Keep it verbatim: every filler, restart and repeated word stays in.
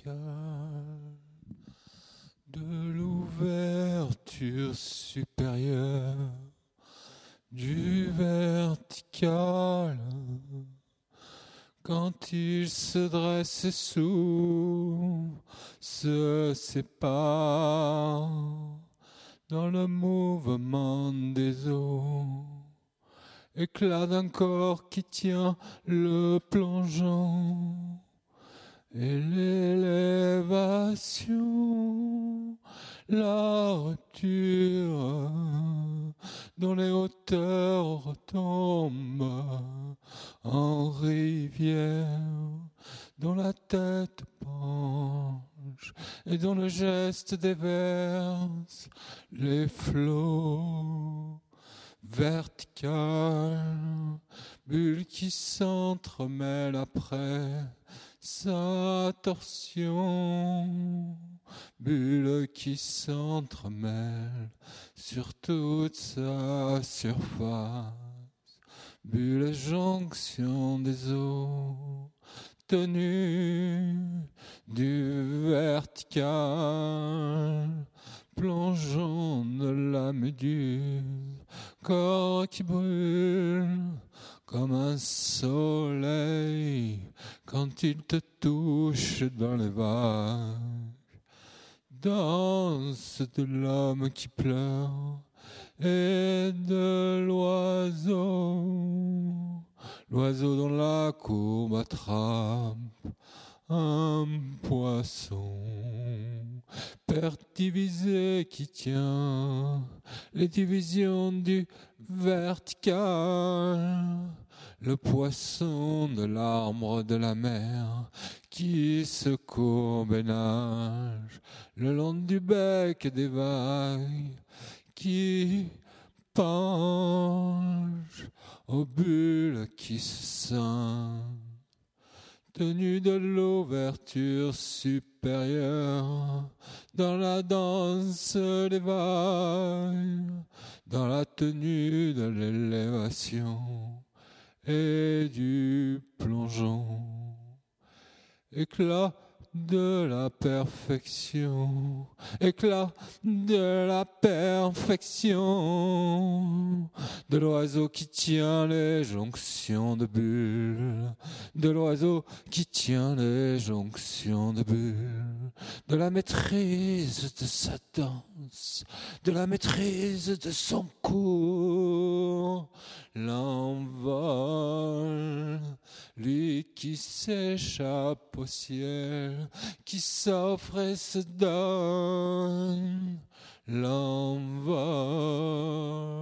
verticale, de l'ouverture supérieure, du vertical, quand il se dresse et s'ouvre, se sépare dans le mouvement des eaux. Éclat d'un corps qui tient le plongeon et l'élévation, la rupture dont les hauteurs retombent en rivière, dont la tête penche et dont le geste déverse les flots. Verticale, bulle qui s'entremêle après sa torsion, bulle qui s'entremêle sur toute sa surface, bulle jonction des eaux, tenue du vertical, plongeon de la méduse, corps qui brûle comme un soleil quand il te touche dans les vagues. Danse de l'homme qui pleure et de l'oiseau, l'oiseau dont la courbe attrape un poisson, père divisé qui tient les divisions du vertical, le poisson de l'arbre de la mer qui se courbe et nage le long du bec des vagues qui penchent aux bulles qui se scindent. Tenue de l'ouverture supérieure, dans la danse des vagues, dans la tenue de l'élévation et du plongeon. Éclat de la perfection, éclat de la perfection, de l'oiseau qui tient les jonctions de bulles, de l'oiseau qui tient les jonctions de bulles, de la maîtrise de sa danse, de la maîtrise de son cours, l'envol, lui qui s'échappe au ciel, qui s'offre et se donne, l'envol.